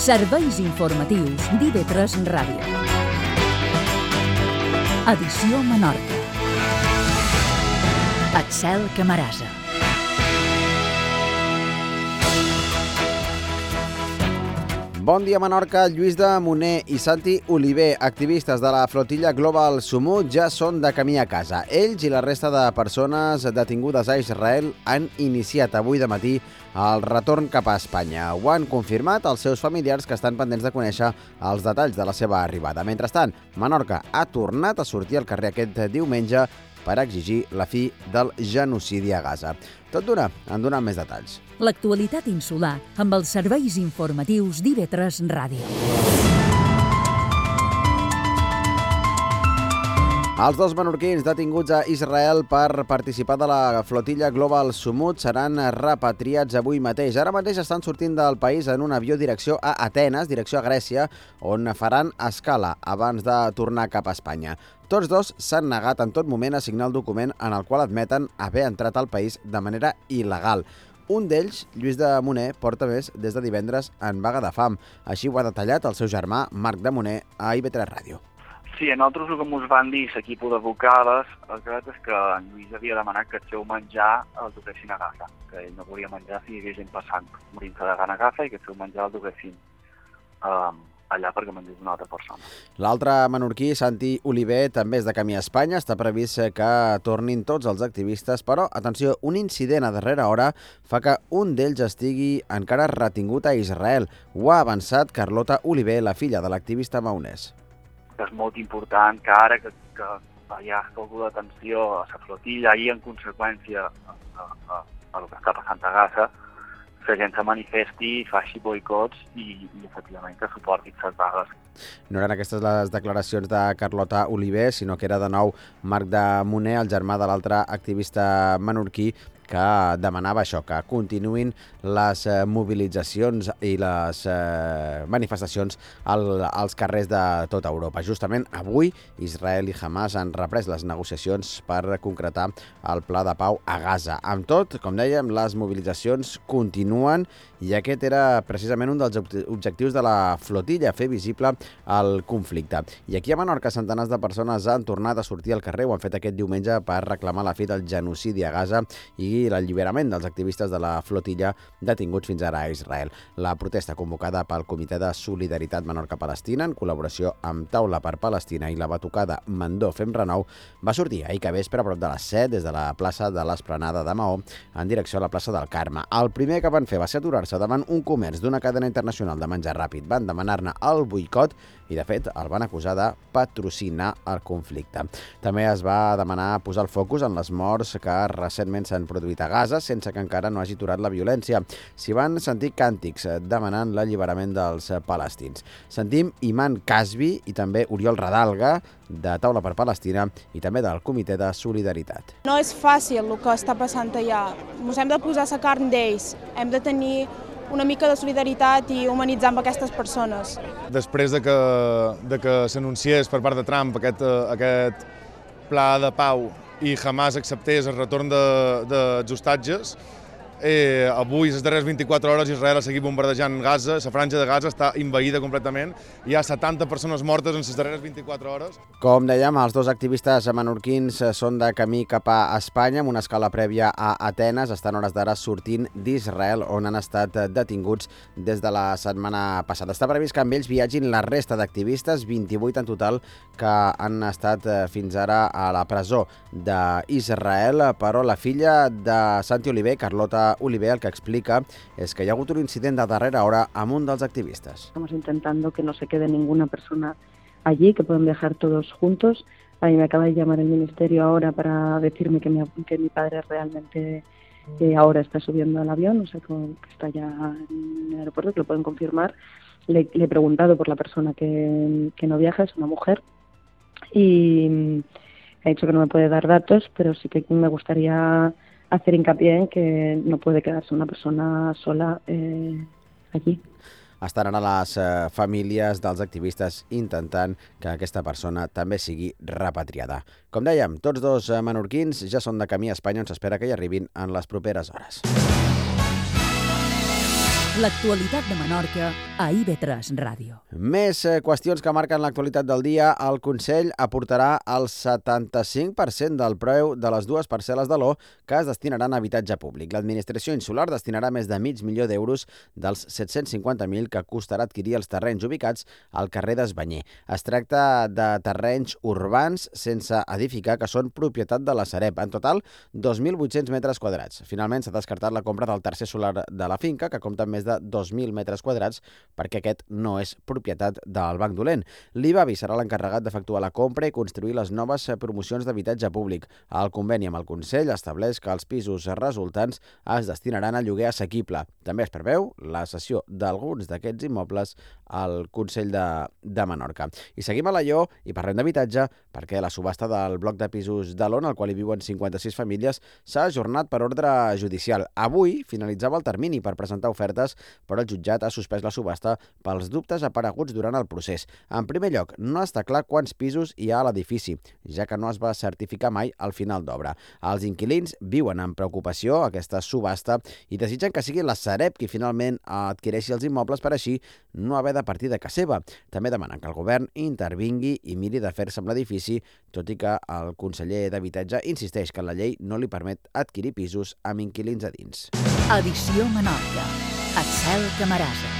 Serveis informatius d'IV3 Ràdio. Edició Menorca. Axel Camarasa. Bon dia, Menorca. Lluís de Moner i Santi Oliver, activistes de la flotilla Global Sumut, ja són de camí a casa. Ells i la resta de persones detingudes a Israel han iniciat avui de matí el retorn cap a Espanya. Ho han confirmat els seus familiars, que estan pendents de conèixer els detalls de la seva arribada. Mentrestant, Menorca ha tornat a sortir al carrer aquest diumenge per exigir la fi del genocidi a Gaza. Tot d'una, en donen més detalls. L'actualitat insular amb els serveis informatius d'IV3 Ràdio. Els dos menorquins detinguts a Israel per participar de la flotilla Global Sumut seran repatriats avui mateix. Ara mateix estan sortint del país en un avió direcció a Atenes, direcció a Grècia, on faran escala abans de tornar cap a Espanya. Tots dos s'han negat en tot moment a signar el document en el qual admeten haver entrat al país de manera il·legal. Un d'ells, Lluís de Moner, porta més des de divendres en vaga de fam. Així ho ha detallat el seu germà, Marc de Moner, a IV3 Ràdio. Sí, a nosaltres el que ens van dir l'equip d'advocades és que en Lluís havia demanat que el seu menjar el duguessin a Gaza, que ell no volia menjar si hi hagués gent passant morint-se de gana a Gaza i que el seu menjar el duguessin allà perquè mengés una altra persona. L'altre menorquí, Santi Oliver, també és de camí a Espanya. Està previst que tornin tots els activistes, però, atenció, un incident a darrera hora fa que un d'ells estigui encara retingut a Israel. Ho ha avançat Carlota Oliver, la filla de l'activista maonès. És molt important que ara que hi ha alguna tensió a la flotilla i en conseqüència a el que està passant a Gaza, la gent se manifesti, faci boicots i efectivament que suporti les vagues. No eren aquestes les declaracions de Carlota Oliver, sinó que era de nou Marc de Moner, el germà de l'altre activista menorquí, que demanava això, que continuïn les mobilitzacions i les manifestacions als carrers de tota Europa. Justament avui, Israel i Hamas han reprès les negociacions per concretar el pla de pau a Gaza. Amb tot, com dèiem, les mobilitzacions continuen i aquest era precisament un dels objectius de la flotilla, fer visible el conflicte. I aquí a Menorca, centenars de persones han tornat a sortir al carrer, ho han fet aquest diumenge per reclamar la fi del genocidi a Gaza i l'alliberament dels activistes de la flotilla detinguts fins ara a Israel. La protesta convocada pel Comitè de Solidaritat Menorca-Palestina, en col·laboració amb Taula per Palestina i la batucada Mandó Fem Renou, va sortir ahir que vespre a prop de les 7 des de la plaça de l'Esplanada de Maó en direcció a la plaça del Carme. El primer que van fer va ser aturar-se davant un comerç d'una cadena internacional de menjar ràpid. Van demanar-ne el boicot i, de fet, el van acusar de patrocinar el conflicte. També es va demanar posar el focus en les morts que recentment s'han produït a Gaza, sense que encara no hagi aturat la violència. S'hi van sentir càntics demanant l'alliberament dels palestins. Sentim Iman Casbi i també Oriol Radalga, de Taula per Palestina i també del Comitè de Solidaritat. No és fàcil el que està passant allà. Ens hem de posar la carn d'ells. Hem de tenir una mica de solidaritat i humanitzar amb aquestes persones. Després de que s'anunciés per part de Trump aquest pla de pau i Hamas acceptés el retorn dels hostatges, avui, les darreres 24 hores, Israel ha seguit bombardejant Gaza, la franja de Gaza està envaïda completament, hi ha 70 persones mortes en les darreres 24 hores. Com dèiem, els dos activistes menorquins són de camí cap a Espanya, amb una escala prèvia a Atenes. Estan hores d'ara sortint d'Israel, on han estat detinguts des de la setmana passada. Està previst que amb ells viatgin la resta d'activistes, 28 en total, que han estat fins ara a la presó d'Israel, però la filla de Santi Oliver, Carlota Oliver, el que explica és que hi ha hagut un incident de darrera hora amb un dels activistes. Estamos intentando que no se quede ninguna persona allí, que puedan viajar todos juntos. A mí me acaba de llamar el ministerio ahora para decirme que mi padre realmente ahora está subiendo al avión, o sea, que está ya en el aeropuerto, que lo pueden confirmar. Le he preguntado por la persona que no viaja, es una mujer, y ha dicho que no me puede dar datos, pero sí que me gustaría hacer hincapié en que no puede quedarse una persona sola allí. Estan ara les famílies dels activistes intentant que aquesta persona també sigui repatriada. Com dèiem, tots dos menorquins ja són de camí a Espanya, on s'espera que hi arribin en les properes hores. L'actualitat de Menorca a IB3 Ràdio. Més qüestions que marquen l'actualitat del dia. El Consell aportarà el 75% del preu de les 2 parcel·les de l'O que es destinaran a habitatge públic. L'administració insular destinarà més de $500.000 dels 750.000 que costarà adquirir els terrenys ubicats al carrer d'Esbanyer. Es tracta de terrenys urbans sense edificar que són propietat de la Sareb. En total, 2.800 metres quadrats. Finalment s'ha descartat la compra del tercer solar de la finca, que compta amb més de 2.000 metres quadrats, perquè aquest no és propietat del Banc Dolent. L'IBABI serà l'encarregat d'efectuar la compra i construir les noves promocions d'habitatge públic. El conveni amb el Consell estableix que els pisos resultants es destinaran a lloguer assequible. També es preveu la cessió d'alguns d'aquests immobles al Consell de Menorca. I seguim a Alaior i parlem d'habitatge perquè la subhasta del bloc de pisos de l'On, al qual hi viuen 56 famílies, s'ha ajornat per ordre judicial. Avui finalitzava el termini per presentar ofertes, però el jutjat ha suspès la subhasta pels dubtes apareguts durant el procés. En primer lloc, no està clar quants pisos hi ha a l'edifici, ja que no es va certificar mai al final d'obra. Els inquilins viuen amb preocupació aquesta subhasta i desitgen que sigui la Sareb qui finalment adquireixi els immobles per així no haver de partir de casa seva. També demanen que el govern intervingui i miri de fer-se amb l'edifici, tot i que el conseller d'Habitatge insisteix que la llei no li permet adquirir pisos amb inquilins a dins. Edició Menorca. Axel Camarasa.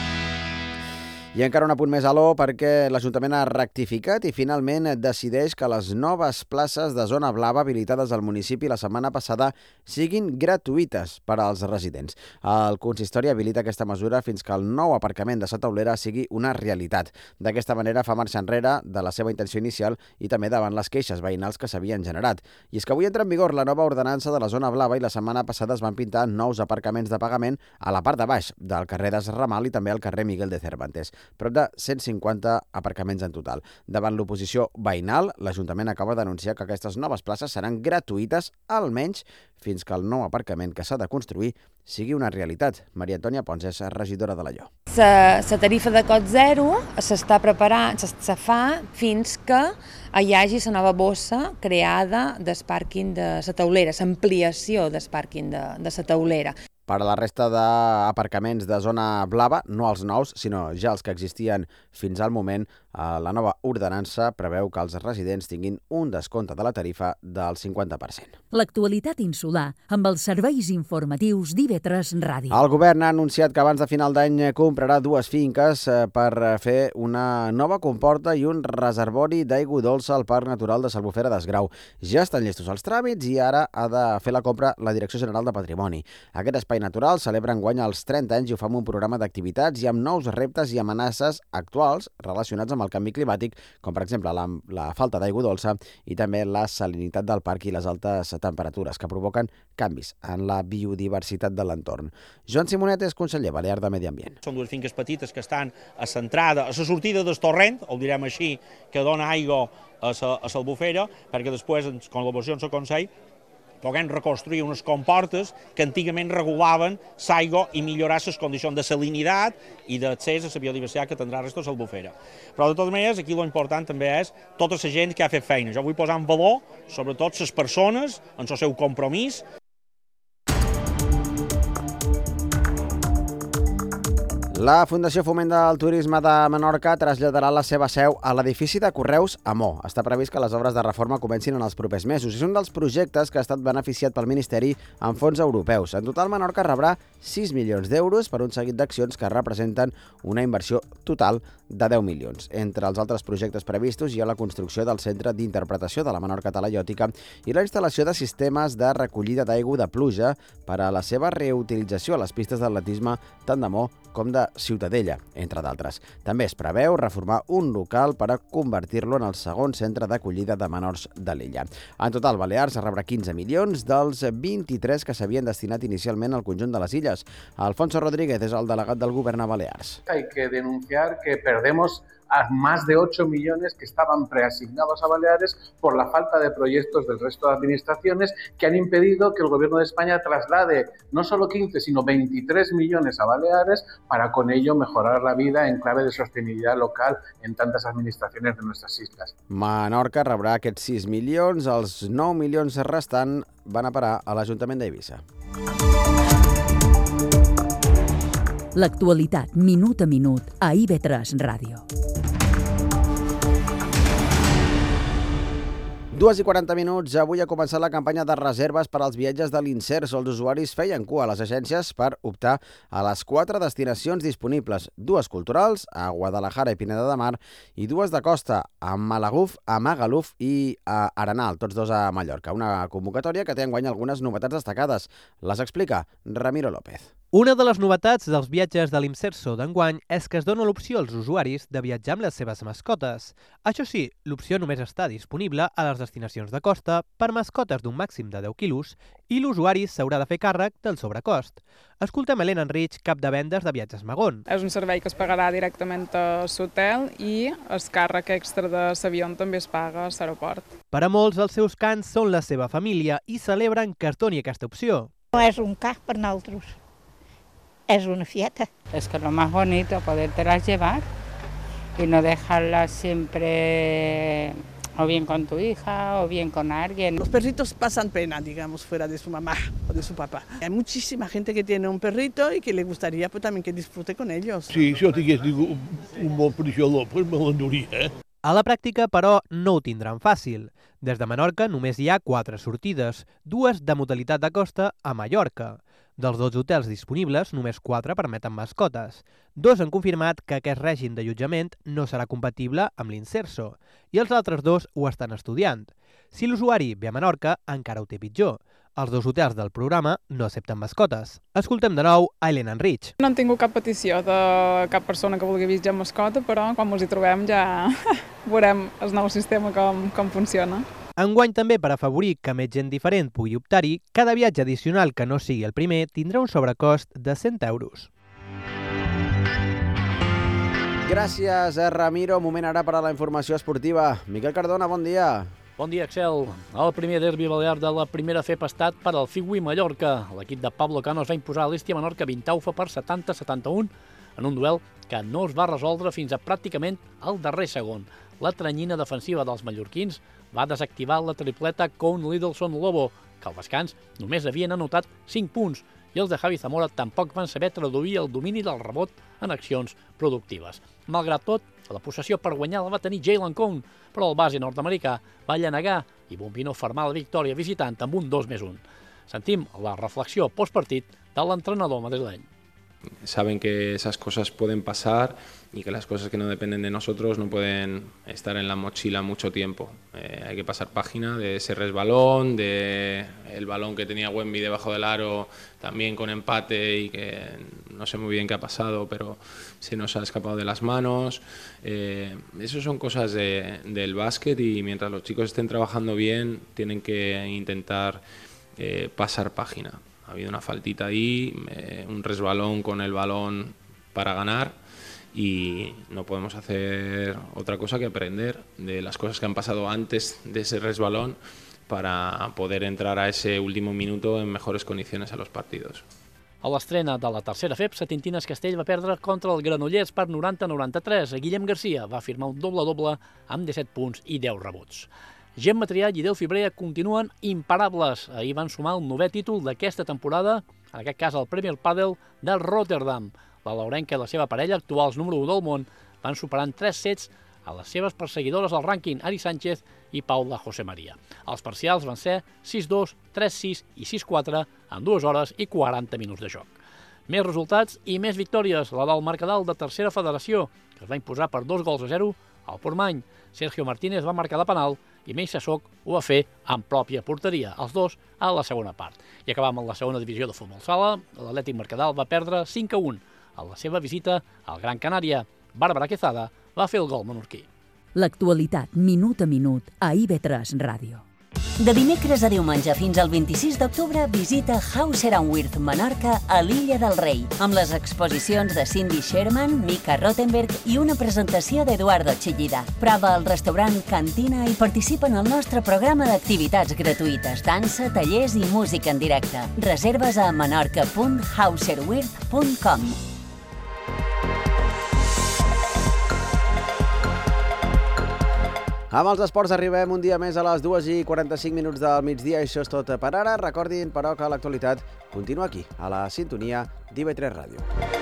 I encara un apunt més a l'O perquè l'Ajuntament ha rectificat i finalment decideix que les noves places de zona blava habilitades al municipi la setmana passada siguin gratuïtes per als residents. El consistori habilita aquesta mesura fins que el nou aparcament de Sa Taulera sigui una realitat. D'aquesta manera fa marxa enrere de la seva intenció inicial i també davant les queixes veïnals que s'havien generat. I és que avui entra en vigor la nova ordenança de la zona blava i la setmana passada es van pintar nous aparcaments de pagament a la part de baix del carrer d'Esramal i també al carrer Miguel de Cervantes. Prop de 150 aparcaments en total. Davant l'oposició veïnal, l'Ajuntament acaba d'anunciar que aquestes noves places seran gratuïtes, almenys fins que el nou aparcament que s'ha de construir sigui una realitat. Maria Antònia Pons és regidora de l'Alaior. La tarifa de cost zero s'està preparant, se fa fins que hi hagi la nova bossa creada del pàrquing de Sa Taulera, l'ampliació del pàrquing de Sa Taulera. Per a la resta d'aparcaments de zona blava, no els nous, sinó ja els que existien fins al moment, la nova ordenança preveu que els residents tinguin un descompte de la tarifa del 50%. L'actualitat insular amb els serveis informatius d'IB3 Ràdio. El govern ha anunciat que abans de final d'any comprarà 2 finques per fer una nova comporta i un reservori d'aigua dolça al Parc Natural de s'Albufera d'Esgrau. Ja estan llestos els tràmits i ara ha de fer la compra la Direcció General de Patrimoni. Aquest espai natural celebra enguany els 30 anys i ho fa amb un programa d'activitats i amb nous reptes i amenaces actuals relacionats amb el canvi climàtic, com per exemple la falta d'aigua dolça i també la salinitat del parc i les altes temperatures que provoquen canvis en la biodiversitat de l'entorn. Joan Simonet és conseller balear de Medi Ambient. Són 2 finques petites que estan a l'entrada, a la sortida del torrent, ho direm així, que dona aigua a l'Albufera, perquè després, en col·laboració amb el Consell, puguem reconstruir unes comportes que antigament regulaven l'aigua i millorar les condicions de salinitat i d'accés a la biodiversitat que tindrà restos a l'Albufera. Però de totes maneres, aquí l'important també és tota la gent que ha fet feina. Jo vull posar en valor, sobretot les persones, en el seu compromís. La Fundació Foment del Turisme de Menorca traslladarà la seva seu a l'edifici de Correus a Mo. Està previst que les obres de reforma comencin en els propers mesos. És un dels projectes que ha estat beneficiat pel Ministeri amb fons europeus. En total, Menorca rebrà 6 milions d'euros per un seguit d'accions que representen una inversió total de 10 milions. Entre els altres projectes previstos hi ha la construcció del Centre d'Interpretació de la Menorca Talaiòtica i la instal·lació de sistemes de recollida d'aigua de pluja per a la seva reutilització a les pistes d'atletisme tant de Mo com de Ciutadella, entre d'altres. També es preveu reformar un local per a convertir-lo en el segon centre d'acollida de menors de l'illa. En total, Balears rebrà 15 milions dels 23 que s'havien destinat inicialment al conjunt de les illes. Alfonso Rodríguez és el delegat del govern a Balears. Hay que denunciar que perdemos a más de 8 millones que estaban preasignados a Baleares por la falta de proyectos del resto de administraciones que han impedido que el Gobierno de España traslade no solo 15, sino 23 millones a Baleares para con ello mejorar la vida en clave de sostenibilidad local en tantas administraciones de nuestras islas. Menorca rebrà aquests 6 milions, els 9 milions restants van a parar a l'Ajuntament d'Eivissa. L'actualitat, minut a minut, a IB3 Ràdio. 2:40. Avui ha començat la campanya de reserves per als viatges de l'Inserso. Els usuaris feien cua a les agències per optar a les 4 destinacions disponibles, 2 culturals, a Guadalajara i Pineda de Mar, i 2 de costa, a Malaguf, a Magaluf i a Arenal, tots 2 a Mallorca. Una convocatòria que té enguany algunes novetats destacades. Les explica Ramiro López. Una de les novetats dels viatges de l'Inserso d'enguany és que es dona l'opció als usuaris de viatjar amb les seves mascotes. Això sí, l'opció només està disponible a les destinacions de costa per mascotes d'un màxim de 10 quilos i l'usuari s'haurà de fer càrrec del sobrecost. Escoltem Helena Enrich, cap de vendes de Viatges Magón. És un servei que es pagarà directament a l'hotel i el càrrec extra de l'avió també es paga a l'aeroport. Per a molts, els seus cans són la seva família i celebren que es doni aquesta opció. No és un cas per nosaltres. Es una fiesta. Es que lo más bonito, podértelas llevar y no dejarlas siempre o bien con tu hija o bien con alguien. Los perritos pasan pena, digamos, fuera de su mamá o de su papá. Hay muchísima gente que tiene un perrito y que le gustaría pues, también que disfrute con ellos. Sí, si jo tingués un bon periodor, pues me l'enduria, A la pràctica, però, no ho tindran fàcil. Des de Menorca només hi ha 4 sortides, 2 de modalitat de costa a Mallorca. Dels 12 hotels disponibles, només 4 permeten mascotes. 2 han confirmat que aquest règim d'allotjament no serà compatible amb l'Inserso i els altres 2 ho estan estudiant. Si l'usuari ve a Menorca, encara ho té pitjor. Els 2 hotels del programa no accepten mascotes. Escoltem de nou a Helena Enrich. No han tingut cap petició de cap persona que vulgui viatjar amb mascota, però quan ens hi trobem ja veurem el nou sistema com funciona. Enguany també, per afavorir que més gent diferent pugui optar-hi, cada viatge addicional que no sigui el primer tindrà un sobrecost de 100 euros. Gràcies, Ramiro. Moment ara per a la informació esportiva. Miquel Cardona, bon dia. Bon dia, Axel. El primer derbi balear de la primera FEP ha estat per al Figui Mallorca. L'equip de Pablo Cano es va imposar a l'Estia Menorca 20 aufa per 70-71 en un duel que no es va resoldre fins a pràcticament el darrer segon. La tranyina defensiva dels mallorquins va desactivar la tripleta Cohn-Lidlson-Lobo, que al descans només havien anotat 5 punts, i els de Javi Zamora tampoc van saber traduir el domini del rebot en accions productives. Malgrat tot, la possessió per guanyar la va tenir Jalen Cohn, però el base nord-americà va llanegar i Bombino fermar la victòria visitant amb un 2+1. Sentim la reflexió postpartit de l'entrenador madrileny. Saben que esas cosas pueden pasar y que las cosas que no dependen de nosotros no pueden estar en la mochila mucho tiempo. Hay que pasar página de ese resbalón, de el balón que tenía Wemby debajo del aro también con empate y que no sé muy bien qué ha pasado, pero se nos ha escapado de las manos. Eso son cosas del básquet y mientras los chicos estén trabajando bien tienen que intentar pasar página. Ha habido una faltita ahí, un resbalón con el balón para ganar y no podemos hacer otra cosa que aprender de las cosas que han pasado antes de ese resbalón para poder entrar a ese último minuto en mejores condiciones a los partidos. A l'estrena de la tercera FEP, Setintines Castell va perdre contra el Granollers per 90-93. Guillem Garcia va firmar un doble-doble amb 17 punts i 10 rebots. Gemma Triall i Delphi Brea continuen imparables. Ahir van sumar el 9è títol d'aquesta temporada, en aquest cas el Premier Padel de Rotterdam. La laurenca i la seva parella, actuals número 1 del món, van superant 3 sets a les seves perseguidores al rànquing, Ari Sánchez i Paula José María. Els parcials van ser 6-2, 3-6 i 6-4 en 2 hores i 40 minuts de joc. Més resultats i més victòries. La del Mercadal de Tercera Federació, que es va imposar per 2-0 al Portmany. Sergio Martínez va marcar la penal i Meixa Soc ho va fer en pròpia porteria, els dos a la segona part. I acabam amb la segona divisió de futbol sala. L'Atlètic Mercadal va perdre 5-1 a la seva visita al Gran Canària. Bàrbara Quezada va fer el gol menorquí. L'actualitat, minut a minut, a IB3 Ràdio. De dimecres a diumenge fins al 26 d'octubre visita Hauser & Wirth Menorca a l'Illa del Rei, amb les exposicions de Cindy Sherman, Mika Rottenberg i una presentació d'Eduardo Chillida. Prova al restaurant Cantina i participa en el nostre programa d'activitats gratuïtes, dansa, tallers i música en directe. Reserves a menorca.hauserwirth.com. Amb els esports arribem un dia més a les 2:45 del migdia. Això és tot per ara. Recordin, però, que l'actualitat continua aquí, a la sintonia d'IB3 Ràdio.